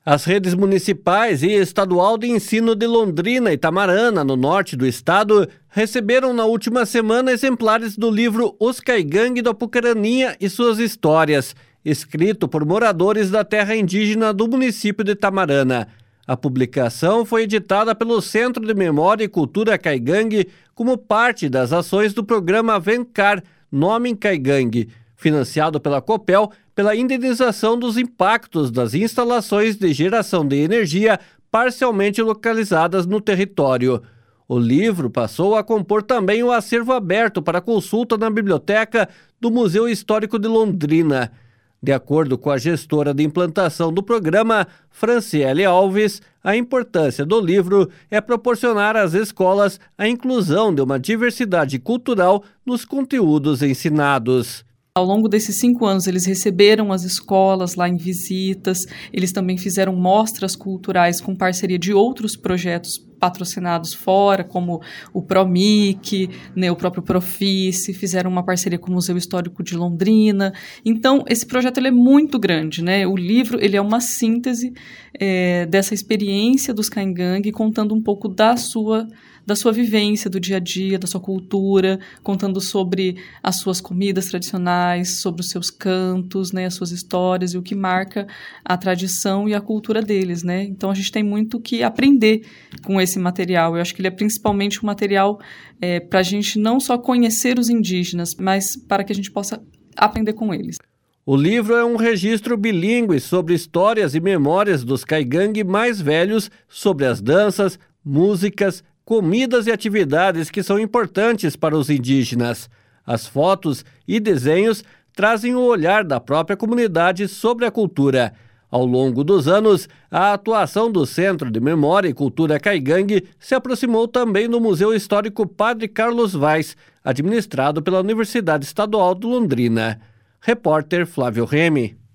As redes municipais e estadual de ensino de Londrina e Tamarana, no norte do estado, receberam na última semana exemplares do livro Os Caigangue do Apucaraninha e Suas Histórias, escrito por moradores da terra indígena do município de Tamarana. A publicação foi editada pelo Centro de Memória e Cultura Caigangue como parte das ações do programa Vencar, Nome em Caigangue, financiado pela Copel, pela indenização dos impactos das instalações de geração de energia parcialmente localizadas no território. O livro passou a compor também o acervo aberto para consulta na biblioteca do Museu Histórico de Londrina. De acordo com a gestora de implantação do programa, Franciele Alves, a importância do livro é proporcionar às escolas a inclusão de uma diversidade cultural nos conteúdos ensinados. Ao longo desses 5 anos, eles receberam as escolas lá em visitas, eles também fizeram mostras culturais com parceria de outros projetos patrocinados fora, como o PROMIC, o próprio Profice, fizeram uma parceria com o Museu Histórico de Londrina. Então, esse projeto ele é muito grande, né? O livro ele é uma síntese dessa experiência dos Caigangue, contando um pouco da sua vivência, do dia a dia, da sua cultura, contando sobre as suas comidas tradicionais, sobre os seus cantos, né, as suas histórias e o que marca a tradição e a cultura deles, né? Então, a gente tem muito que aprender com esse material. Eu acho que ele é principalmente um material para a gente não só conhecer os indígenas, mas para que a gente possa aprender com eles. O livro é um registro bilíngue sobre histórias e memórias dos Caigangue mais velhos, sobre as danças, músicas, comidas e atividades que são importantes para os indígenas. As fotos e desenhos trazem o olhar da própria comunidade sobre a cultura. Ao longo dos anos, a atuação do Centro de Memória e Cultura Caigangue se aproximou também do Museu Histórico Padre Carlos Vaz, administrado pela Universidade Estadual de Londrina. Repórter Flávio Remy.